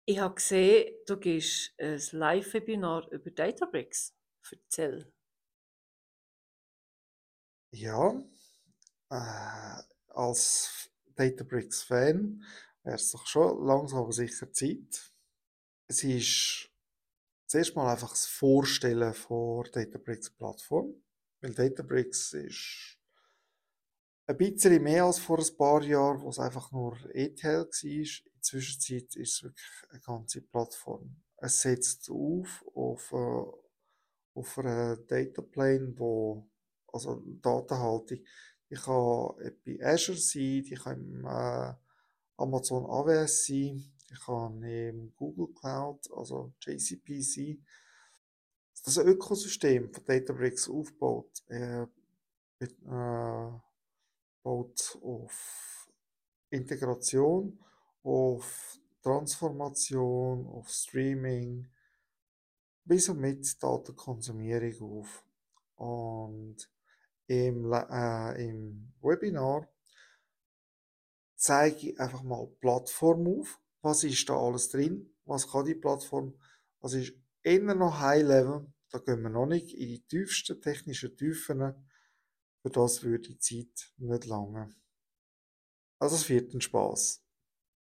Ich habe gesehen, du gibst ein Live-Webinar über Databricks. Erzähl. Ja, als Databricks-Fan wäre es doch schon langsam aber sicher Zeit. Es ist zuerst mal einfach das Vorstellen von der Databricks-Plattform, weil Databricks ist ein bisschen mehr als vor ein paar Jahren, wo es einfach nur ETL war. In der Zwischenzeit ist es wirklich eine ganze Plattform. Es setzt auf einer Data Plane, also Datenhaltung, die kann bei Azure sein, die kann im Amazon AWS sein, die kann im Google Cloud, also GCP sein. Das Ökosystem von Databricks aufgebaut, baut auf Integration, auf Transformation, auf Streaming, bis und mit Datenkonsumierung auf. Und im Webinar zeige ich einfach mal die Plattform auf. Was ist da alles drin? Was kann die Plattform? Was ist eher noch High-Level? Da gehen wir noch nicht in die tiefsten technischen Tiefen. Für das würde die Zeit nicht lange. Also es wird ein Spaß.